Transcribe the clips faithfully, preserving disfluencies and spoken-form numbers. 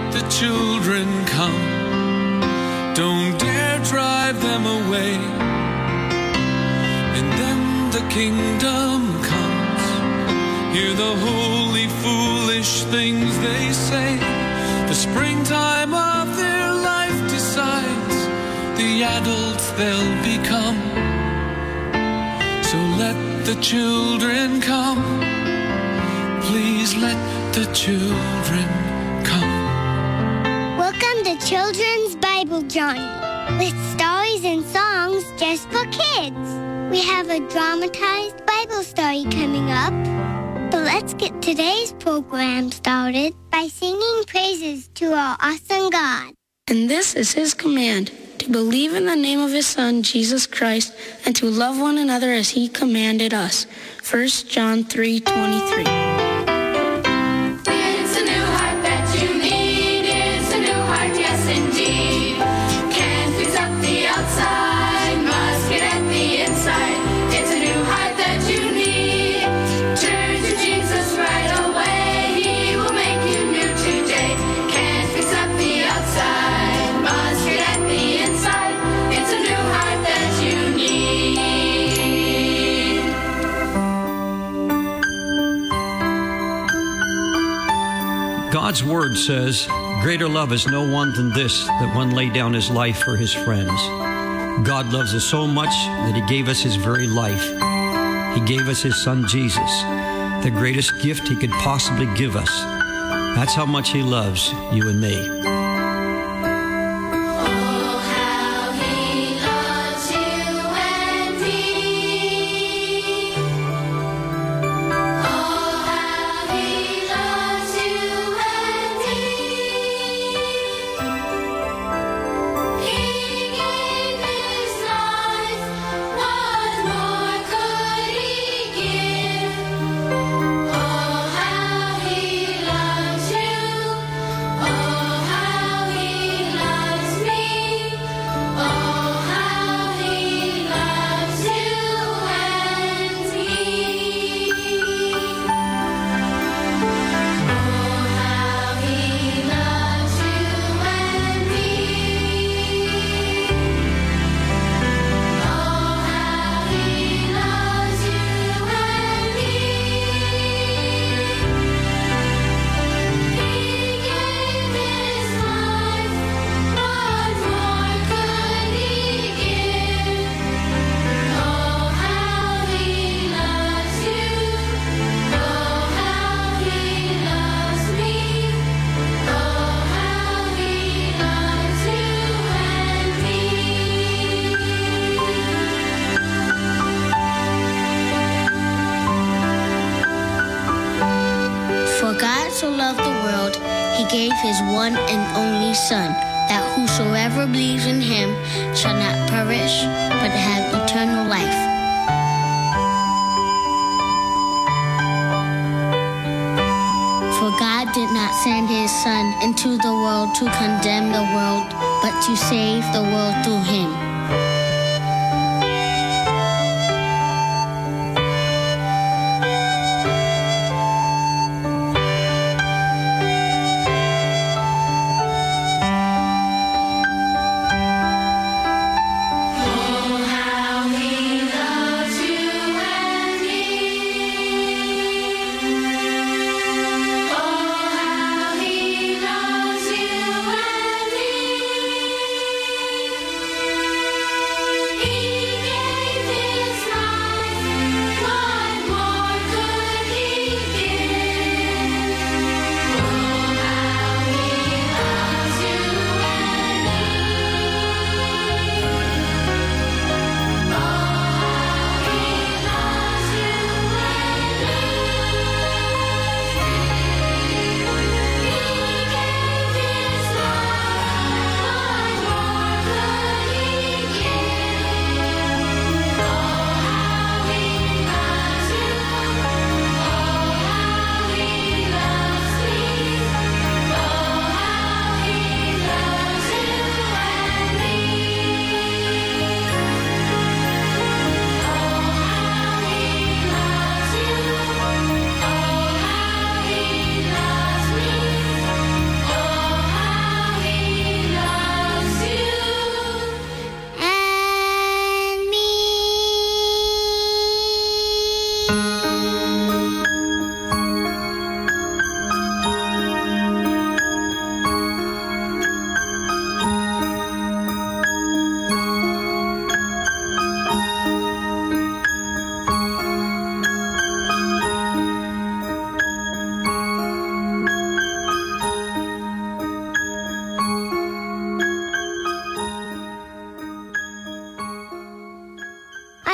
the children come. Don't dare drive them away. And then the kingdom comes. Hear the holy, foolish things they say. The springtime of their life decides the adults they'll become. So let the children come. Please let the children come. Welcome to Children's Bible Journey, with stories and songs just for kids. We have a dramatized Bible story coming up. But let's get today's program started by singing praises to our awesome God. And this is his command, to believe in the name of his Son, Jesus Christ, and to love one another as he commanded us. First John three twenty-three. It's a new heart that you need. It's a new heart, yes indeed. Can't fix up the outside, must get at the inside. It's a new heart that you need. Turn to Jesus right away. He will make you new today. Can't fix up the outside, must get at the inside. It's a new heart that you need. God's word says, greater love is no one than this, that one lay down his life for his friends. God loves us so much that he gave us his very life. He gave us his Son, Jesus, the greatest gift he could possibly give us. That's how much he loves you and me. Oh, how he loves you and me. Oh, how he loves you and me. He gave his life. What more could he give? Oh, how he loves you. Oh, how he loves me. Oh, how he loves you and me. Oh, how he loves you and me. Oh, how he loves you and me. He gave his life. What more could he give? Oh, how he loves you. Oh, how he loves me. Oh, how he loves you and me. For God so loved the world, he gave his one and only Son, that whosoever believes in him shall not perish, but have eternal life. For God did not send his Son into the world to condemn the world, but to save the world through him. Oh, how he loves you and me. Oh, how he loves you and me.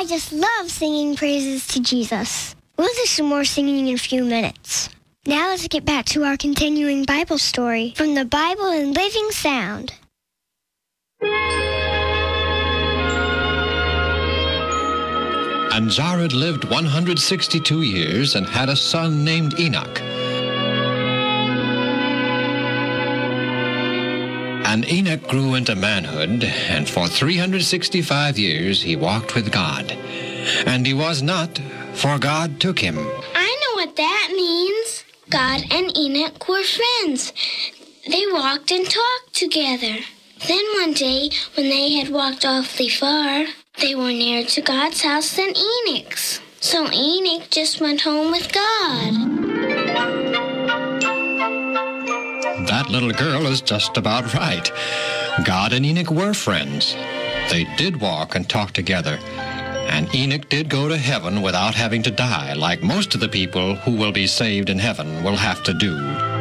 I just love singing praises to Jesus. We'll do some more singing in a few minutes. Now let's get back to our continuing Bible story from the Bible in Living Sound. And Jared lived one hundred sixty-two years and had a son named Enoch. And Enoch grew into manhood, and for three hundred sixty-five years he walked with God. And he was not, for God took him. I know what that means. God and Enoch were friends. They walked and talked together. Then one day, when they had walked awfully far, they were nearer to God's house than Enoch's. So Enoch just went home with God. That little girl is just about right. God and Enoch were friends. They did walk and talk together. And Enoch did go to heaven without having to die, like most of the people who will be saved in heaven will have to do.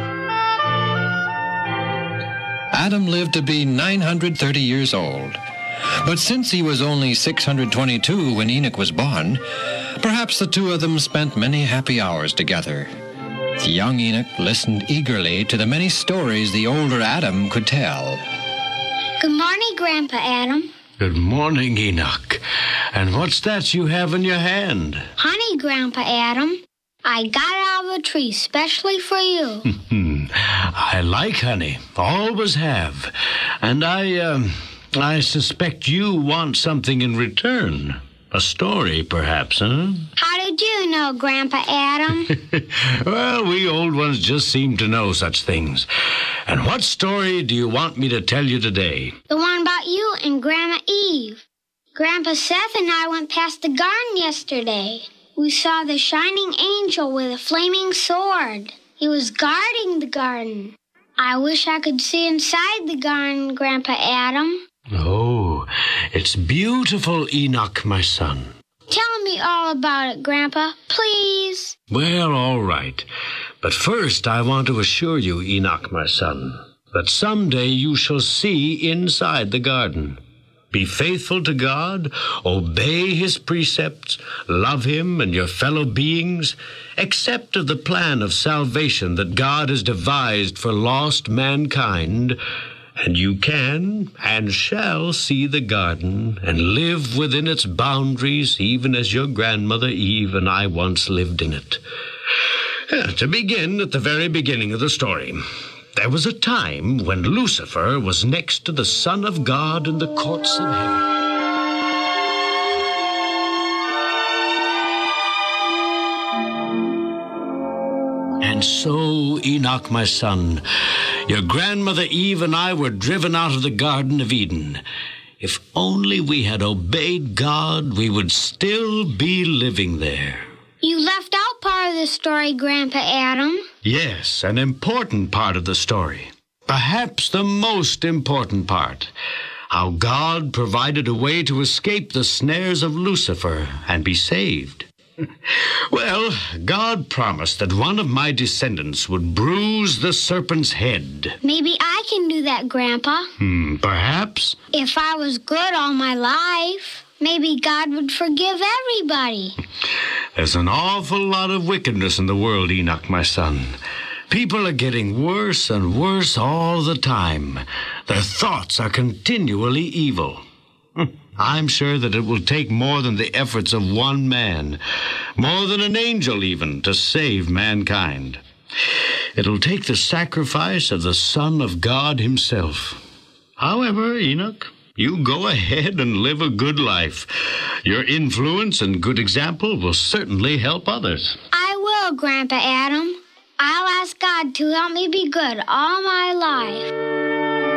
Adam lived to be nine hundred thirty years old. But since he was only six hundred twenty-two when Enoch was born, perhaps the two of them spent many happy hours together. The young Enoch listened eagerly to the many stories the older Adam could tell. Good morning, Grandpa Adam. Good morning, Enoch. And what's that you have in your hand? Honey, Grandpa Adam. I got it out of a tree specially for you. I like honey. Always have. And I, um, I suspect you want something in return. A story, perhaps, huh? How did you know, Grandpa Adam? Well, we old ones just seem to know such things. And what story do you want me to tell you today? The one about you and Grandma Eve. Grandpa Seth and I went past the garden yesterday. We saw the shining angel with a flaming sword. He was guarding the garden. I wish I could see inside the garden, Grandpa Adam. Oh, it's beautiful, Enoch, my son. Tell me all about it, Grandpa, please. Well, all right. But first I want to assure you, Enoch, my son, that someday you shall see inside the garden. Be faithful to God, obey His precepts, love Him and your fellow beings, accept of the plan of salvation that God has devised for lost mankind, and you can and shall see the garden and live within its boundaries, even as your grandmother Eve and I once lived in it. Uh, to begin at the very beginning of the story, there was a time when Lucifer was next to the Son of God in the courts of heaven. And so, Enoch, my son, your grandmother Eve and I were driven out of the Garden of Eden. If only we had obeyed God, we would still be living there. You left out part of the story, Grandpa Adam. Yes, an important part of the story. Perhaps the most important part. How God provided a way to escape the snares of Lucifer and be saved. Well, God promised that one of my descendants would bruise the serpent's head. Maybe I can do that, Grandpa. Hmm, perhaps. If I was good all my life, maybe God would forgive everybody. There's an awful lot of wickedness in the world, Enoch, my son. People are getting worse and worse all the time. Their thoughts are continually evil. I'm sure that it will take more than the efforts of one man, more than an angel even, to save mankind. It'll take the sacrifice of the Son of God Himself. However, Enoch, you go ahead and live a good life. Your influence and good example will certainly help others. I will, Grandpa Adam. I'll ask God to help me be good all my life.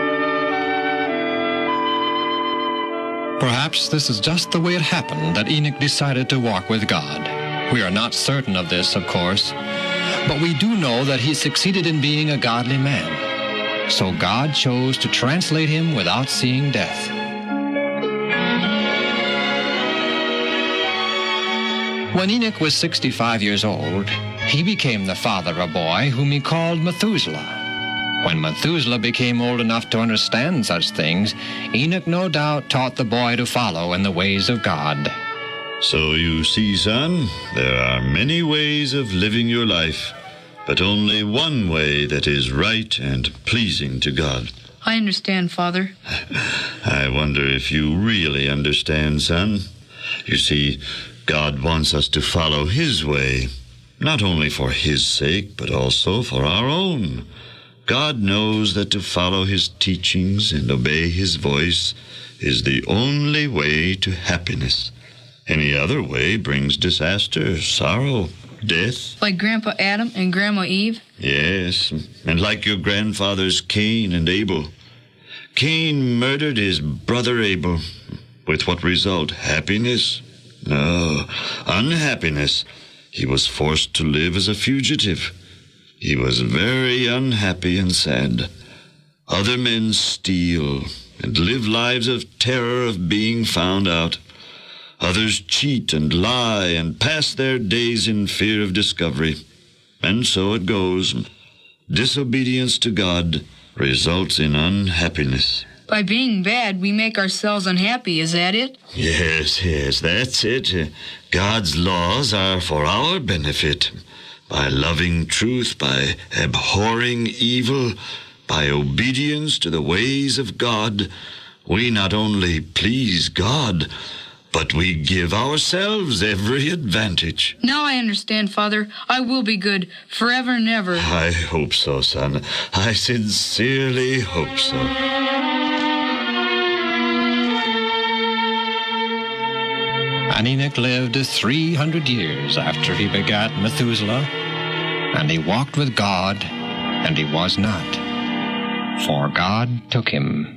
Perhaps this is just the way it happened that Enoch decided to walk with God. We are not certain of this, of course, but we do know that he succeeded in being a godly man. So God chose to translate him without seeing death. When Enoch was sixty-five years old, he became the father of a boy whom he called Methuselah. When Methuselah became old enough to understand such things, Enoch no doubt taught the boy to follow in the ways of God. So you see, son, there are many ways of living your life, but only one way that is right and pleasing to God. I understand, Father. I wonder if you really understand, son. You see, God wants us to follow His way, not only for His sake, but also for our own. God knows that to follow His teachings and obey His voice is the only way to happiness. Any other way brings disaster, sorrow, death. Like Grandpa Adam and Grandma Eve? Yes, and like your grandfathers Cain and Abel. Cain murdered his brother Abel. With what result? Happiness? No, unhappiness. He was forced to live as a fugitive. He was very unhappy and sad. Other men steal and live lives of terror of being found out. Others cheat and lie and pass their days in fear of discovery. And so it goes. Disobedience to God results in unhappiness. By being bad, we make ourselves unhappy, is that it? Yes, yes, that's it. God's laws are for our benefit. By loving truth, by abhorring evil, by obedience to the ways of God, we not only please God, but we give ourselves every advantage. Now I understand, Father. I will be good forever and ever. I hope so, son. I sincerely hope so. And Enoch lived three hundred years after he begat Methuselah, and he walked with God, and he was not, for God took him.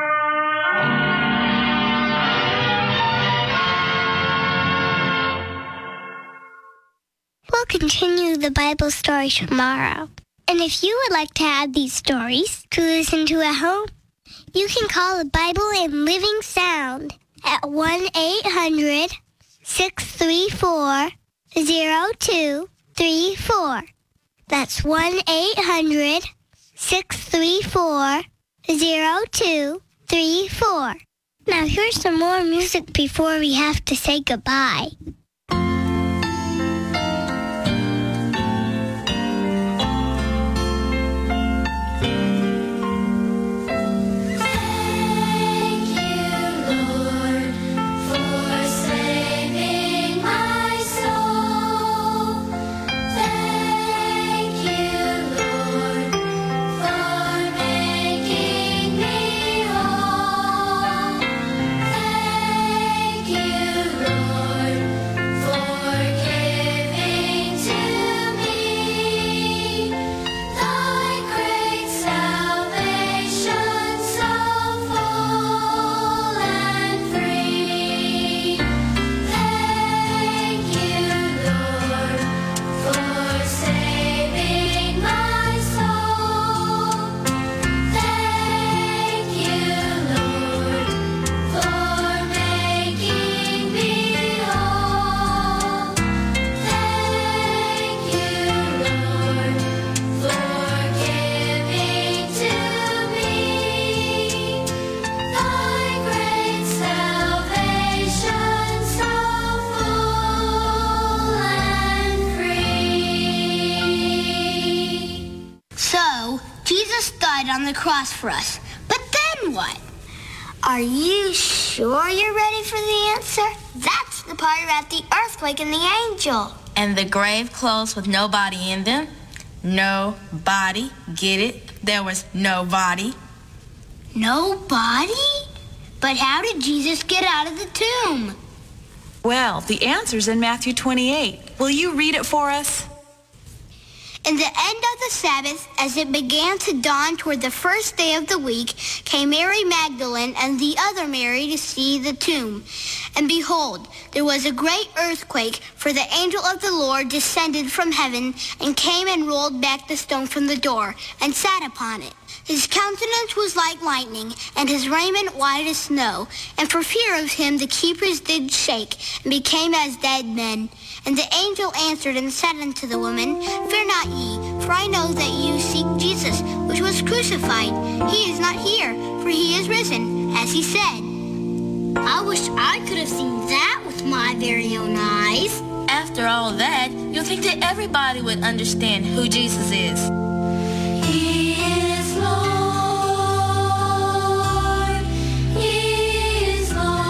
We'll continue the Bible story tomorrow. And if you would like to add these stories to listen to at home, you can call the Bible in Living Sound at one eight hundred six three four zero two three four. That's one eight hundred six three four zero two three four. Now here's some more music before we have to say goodbye. On the cross for us. But then what? Are you sure you're ready for the answer? That's the part about the earthquake and the angel. And the grave clothes with no body in them? No body. Get it? There was no body. No body? But how did Jesus get out of the tomb? Well, the answer's in Matthew twenty-eight. Will you read it for us? In the end of the Sabbath, as it began to dawn toward the first day of the week, came Mary Magdalene and the other Mary to see the tomb. And behold, there was a great earthquake, for the angel of the Lord descended from heaven and came and rolled back the stone from the door and sat upon it. His countenance was like lightning, and his raiment white as snow. And for fear of him the keepers did shake, and became as dead men. And the angel answered and said unto the woman, Fear not ye, for I know that you seek Jesus, which was crucified. He is not here, for he is risen, as he said. I wish I could have seen that with with my very own eyes. After all that, you'll think that everybody would understand who Jesus is. He is Lord. He is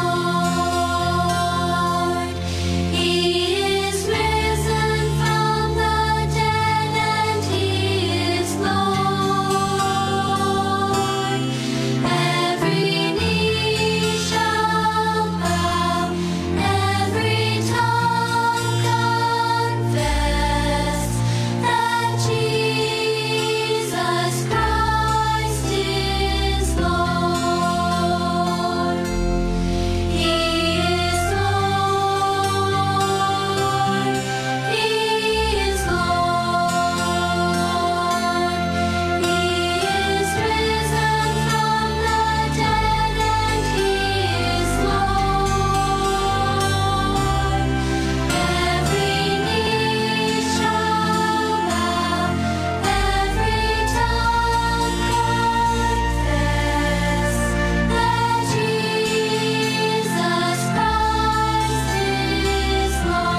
Lord. He is risen from the dead, and He is Lord. Every knee shall bow, every tongue confess that Jesus Christ is Lord. He is Lord. He is Lord. He is risen from the dead, and He is Lord. Every knee shall bow, every tongue confess that Jesus Christ is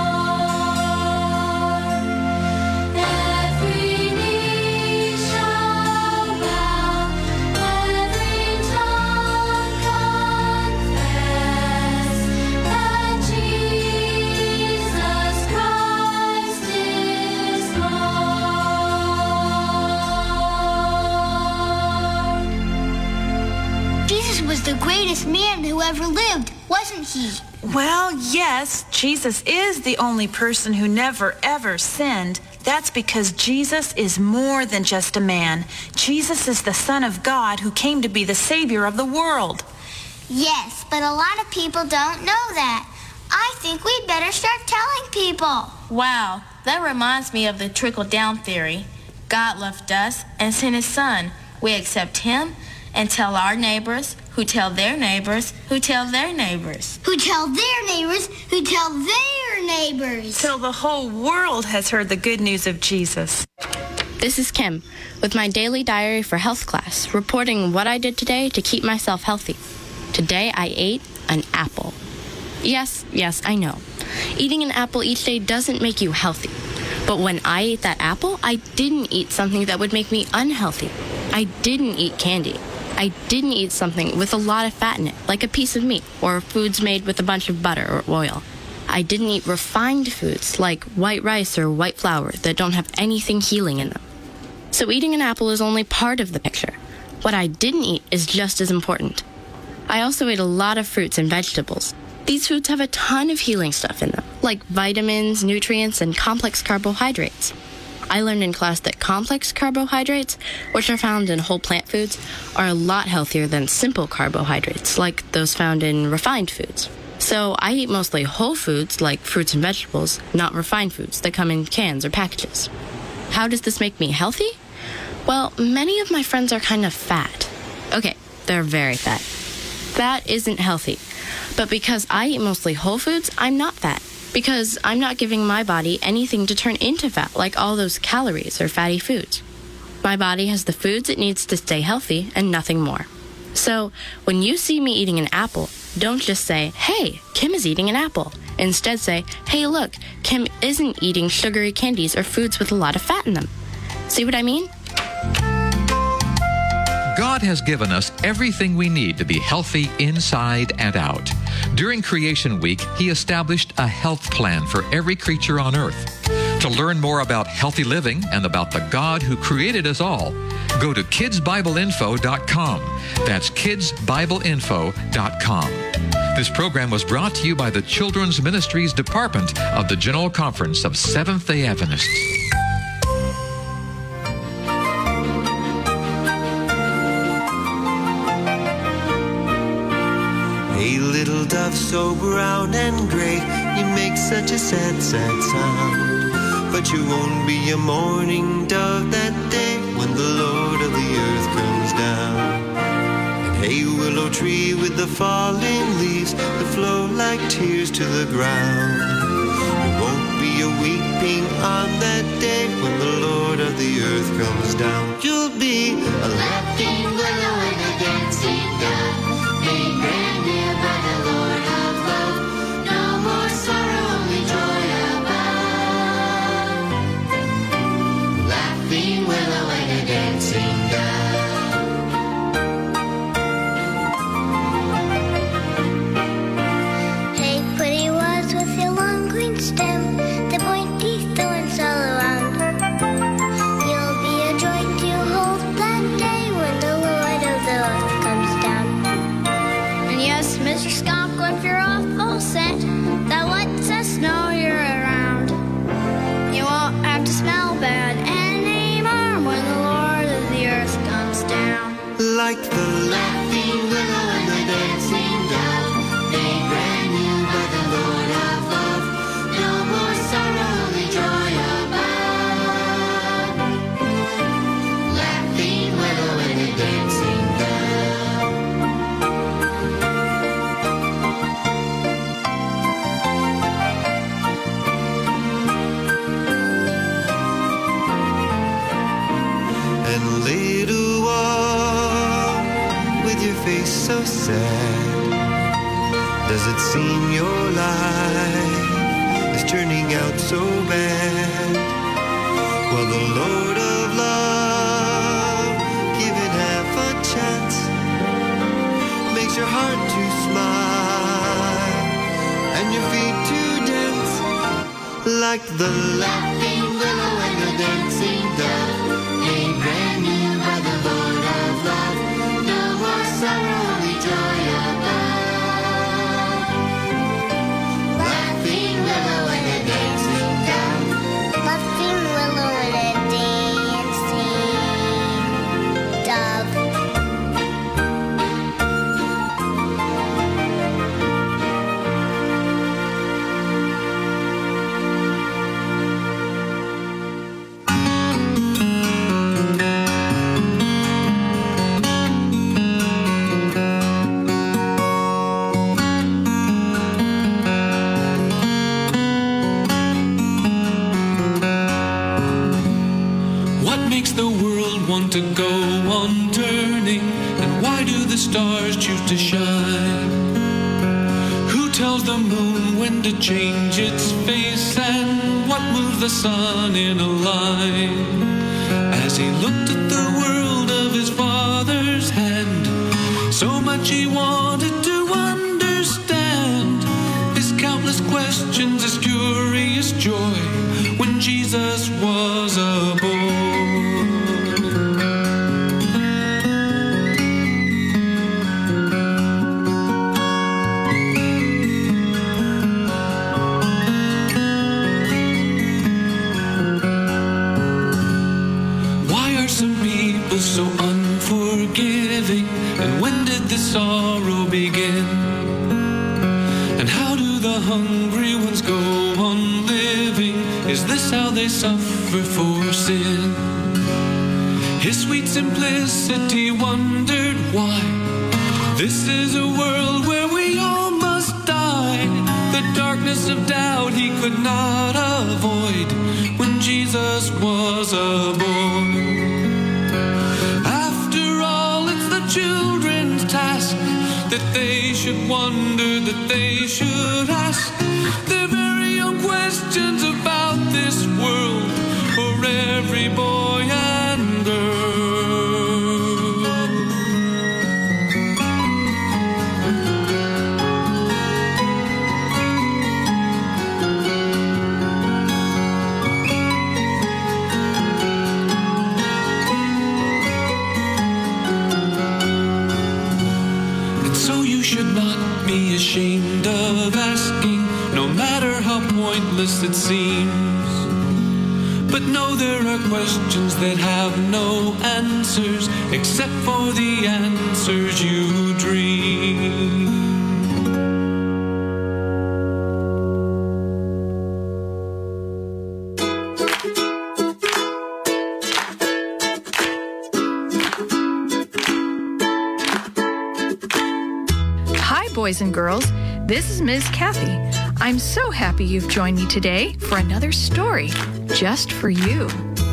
Lord. Every knee shall bow, every tongue confess that Jesus Christ is Lord. Jesus was the greatest man who ever lived, wasn't he? Well, yes, Jesus is the only person who never, ever sinned. That's because Jesus is more than just a man. Jesus is the Son of God who came to be the Savior of the world. Yes, but a lot of people don't know that. I think we'd better start telling people. Wow, that reminds me of the trickle-down theory. God loved us and sent His Son. We accept Him and tell our neighbors, who tell their neighbors, who tell their neighbors. Who tell their neighbors, who tell their neighbors. Till the whole world has heard the good news of Jesus. This is Kim with my daily diary for health class, reporting what I did today to keep myself healthy. Today I ate an apple. Yes, yes, I know. Eating an apple each day doesn't make you healthy. But when I ate that apple, I didn't eat something that would make me unhealthy. I didn't eat candy. I didn't eat something with a lot of fat in it, like a piece of meat, or foods made with a bunch of butter or oil. I didn't eat refined foods, like white rice or white flour, that don't have anything healing in them. So eating an apple is only part of the picture. What I didn't eat is just as important. I also ate a lot of fruits and vegetables. These foods have a ton of healing stuff in them, like vitamins, nutrients, and complex carbohydrates. I learned in class that complex carbohydrates, which are found in whole plant foods, are a lot healthier than simple carbohydrates, like those found in refined foods. So I eat mostly whole foods, like fruits and vegetables, not refined foods that come in cans or packages. How does this make me healthy? Well, many of my friends are kind of fat. Okay, they're very fat. Fat isn't healthy. But because I eat mostly whole foods, I'm not fat. Because I'm not giving my body anything to turn into fat, like all those calories or fatty foods. My body has the foods it needs to stay healthy and nothing more. So when you see me eating an apple, don't just say, hey, Kim is eating an apple. Instead say, hey, look, Kim isn't eating sugary candies or foods with a lot of fat in them. See what I mean? God has given us everything we need to be healthy inside and out. During Creation Week, He established a health plan for every creature on earth. To learn more about healthy living and about the God who created us all, go to kids bible info dot com. That's kids bible info dot com. This program was brought to you by the Children's Ministries Department of the General Conference of Seventh-day Adventists. Hey, little dove, so brown and gray, you make such a sad, sad sound. But you won't be a mourning dove that day when the Lord of the earth comes down. And hey, willow tree with the falling leaves that flow like tears to the ground. There won't be a weeping on that day when the Lord of the earth comes down. You'll be a laughing willow and a dancing dove, made brand new by the Lord of love. No more like the laughing willow and the dancing dove, made brand new by the Lord of love. No more sorrow, only joy above. Laughing willow and the dancing dove. And little one, with your face so sad, does it seem your life is turning out so bad? Well, the Lord of love, given half a chance, makes your heart to smile and your feet to dance, like the laughing willow and the dancing dove, made brand new by the Lord of love. No more sorrow, only joy above. Laughing willow and a dancing dove. Laughing willow and a dancing dove. What makes the world want to go on turning? And why do the stars choose to shine? Who tells the moon when to change its face? And what moves the sun in a line? As he looked at the world of his Father's hand, so much he wanted to understand. His countless questions, his curious joy, when Jesus was a boy. Why are some people so unforgiving? And when did the sorrow begin? And how do the hungry ones go on living? Is this how they suffer for sin? His sweet simplicity wondered why. This is a world where we all must die. The darkness of doubt he could not avoid when Jesus was a boy. After all, it's the children's task that they should wonder, that they should ask their very own questions about this world for every boy and girl. And so you should not be ashamed of asking, no matter how pointless it seems. But know there are questions that have no answers, except for the answers you dream. Hi, boys and girls. This is Miz Kathy. I'm so happy you've joined me today for another story just for you.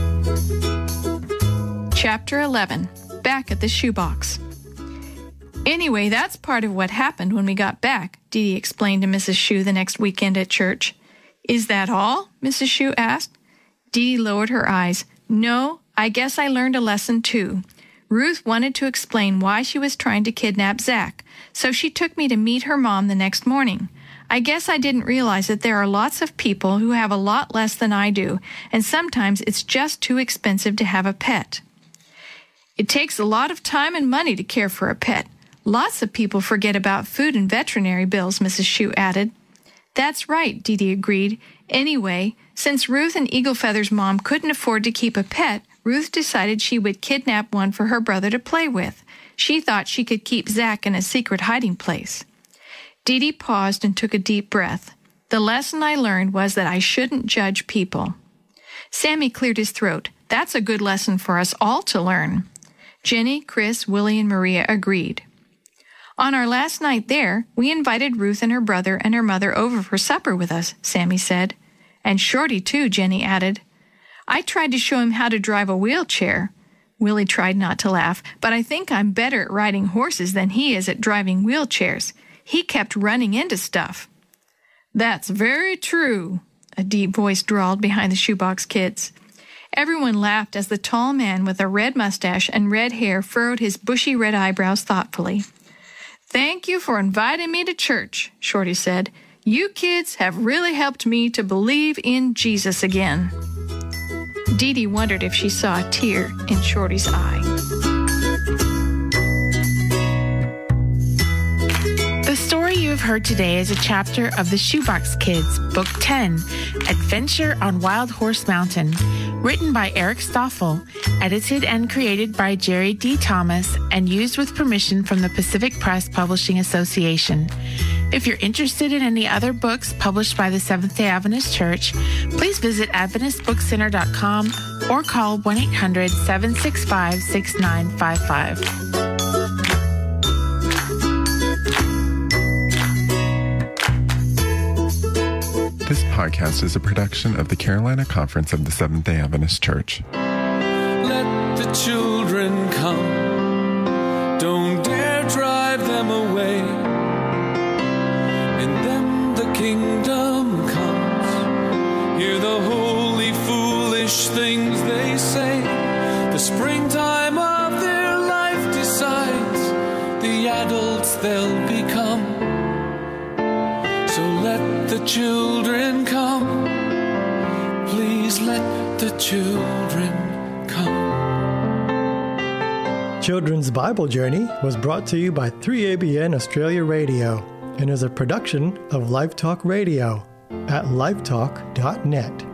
Chapter eleven, Back at the Shoebox. Anyway, that's part of what happened when we got back, Dee Dee explained to Missus Shue the next weekend at church. Is that all? Missus Shue asked. Dee Dee lowered her eyes. No, I guess I learned a lesson too. Ruth wanted to explain why she was trying to kidnap Zach, so she took me to meet her mom the next morning. I guess I didn't realize that there are lots of people who have a lot less than I do, and sometimes it's just too expensive to have a pet. It takes a lot of time and money to care for a pet. Lots of people forget about food and veterinary bills, Missus Shue added. That's right, Dee Dee agreed. Anyway, since Ruth and Eagle Feather's mom couldn't afford to keep a pet, Ruth decided she would kidnap one for her brother to play with. She thought she could keep Zach in a secret hiding place. Dee Dee paused and took a deep breath. The lesson I learned was that I shouldn't judge people. Sammy cleared his throat. That's a good lesson for us all to learn. Jenny, Chris, Willie, and Maria agreed. On our last night there, we invited Ruth and her brother and her mother over for supper with us, Sammy said. And Shorty, too, Jenny added. I tried to show him how to drive a wheelchair. Willie tried not to laugh, but I think I'm better at riding horses than he is at driving wheelchairs. He kept running into stuff. That's very true, a deep voice drawled behind the shoebox kids. Everyone laughed as the tall man with a red mustache and red hair furrowed his bushy red eyebrows thoughtfully. Thank you for inviting me to church, Shorty said. You kids have really helped me to believe in Jesus again. Dee Dee wondered if she saw a tear in Shorty's eye. The story you have heard today is a chapter of the Shoebox Kids, Book ten, Adventure on Wild Horse Mountain, written by Eric Stoffel, edited and created by Jerry D. Thomas, and used with permission from the Pacific Press Publishing Association. If you're interested in any other books published by the Seventh-day Adventist Church, please visit adventist book center dot com or call one eight hundred, seven six five, six nine five five. This podcast is a production of the Carolina Conference of the Seventh-day Adventist Church. Let the children come. Don't dare drive them away. In them the kingdom comes. Hear the holy, foolish things they say. The springtime of their life decides the adults they'll become. So let the children come. Please let the children come. Children's Bible Journey was brought to you by three A B N Australia Radio and is a production of Life Talk Radio at lifetalk dot net.